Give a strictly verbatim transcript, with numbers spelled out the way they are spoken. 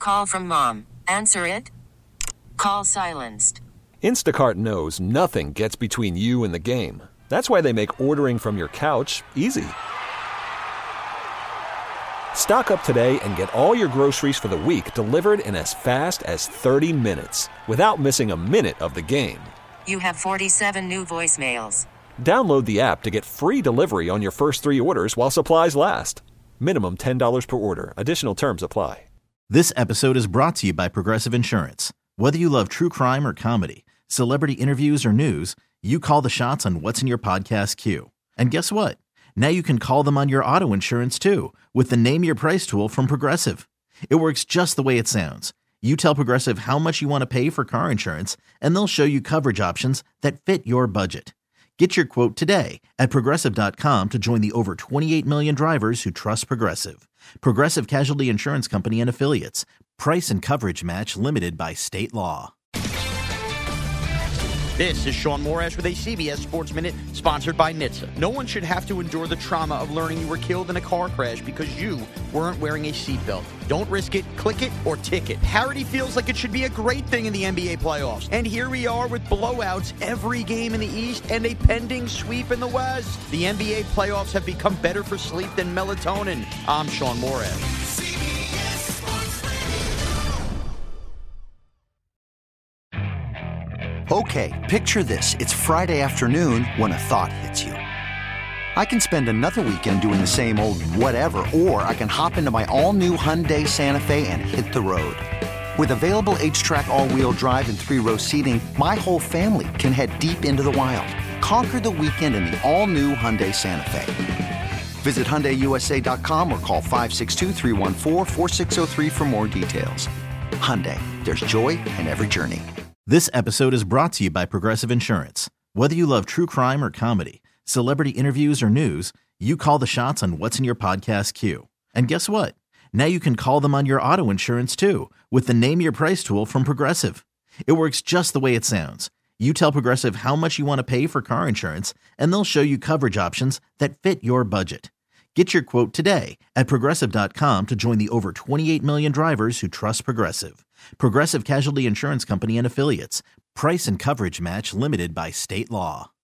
call from mom. Answer it. Call silenced. Instacart knows nothing gets between you and the game. That's why they make ordering from your couch easy. Stock up today and get all your groceries for the week delivered in as fast as thirty minutes without missing a minute of the game. You have forty-seven new voicemails. Download the app to get free delivery on your first three orders while supplies last. Minimum ten dollars per order. Additional terms apply. This episode is brought to you by Progressive Insurance. Whether you love true crime or comedy, celebrity interviews or news, you call the shots on what's in your podcast queue. And guess what? Now you can call them on your auto insurance too with the Name Your Price tool from Progressive. It works just the way it sounds. You tell Progressive how much you want to pay for car insurance, and they'll show you coverage options that fit your budget. Get your quote today at Progressive dot com to join the over twenty-eight million drivers who trust Progressive. Progressive Casualty Insurance Company and Affiliates. Price and coverage match limited by state law. This is Sean Morash with a C B S Sports Minute sponsored by N H T S A. No one should have to endure the trauma of learning you were killed in a car crash because you weren't wearing a seatbelt. Don't risk it, click it, or ticket. Parity feels like it should be a great thing in the N B A playoffs. And here we are with blowouts every game in the East and a pending sweep in the West. The N B A playoffs have become better for sleep than melatonin. I'm Sean Morash. Okay, picture this. It's Friday afternoon when a thought hits you. I can spend another weekend doing the same old whatever, or I can hop into my all-new Hyundai Santa Fe and hit the road. With available H-Track all-wheel drive and three-row seating, my whole family can head deep into the wild. Conquer the weekend in the all-new Hyundai Santa Fe. Visit Hyundai U S A dot com or call five six two, three one four, four six zero three for more details. Hyundai, there's joy in every journey. This episode is brought to you by Progressive Insurance. Whether you love true crime or comedy, celebrity interviews or news, you call the shots on what's in your podcast queue. And guess what? Now you can call them on your auto insurance too with the Name Your Price tool from Progressive. It works just the way it sounds. You tell Progressive how much you want to pay for car insurance, and they'll show you coverage options that fit your budget. Get your quote today at Progressive dot com to join the over twenty-eight million drivers who trust Progressive. Progressive Casualty Insurance Company and Affiliates. Price and coverage match limited by state law.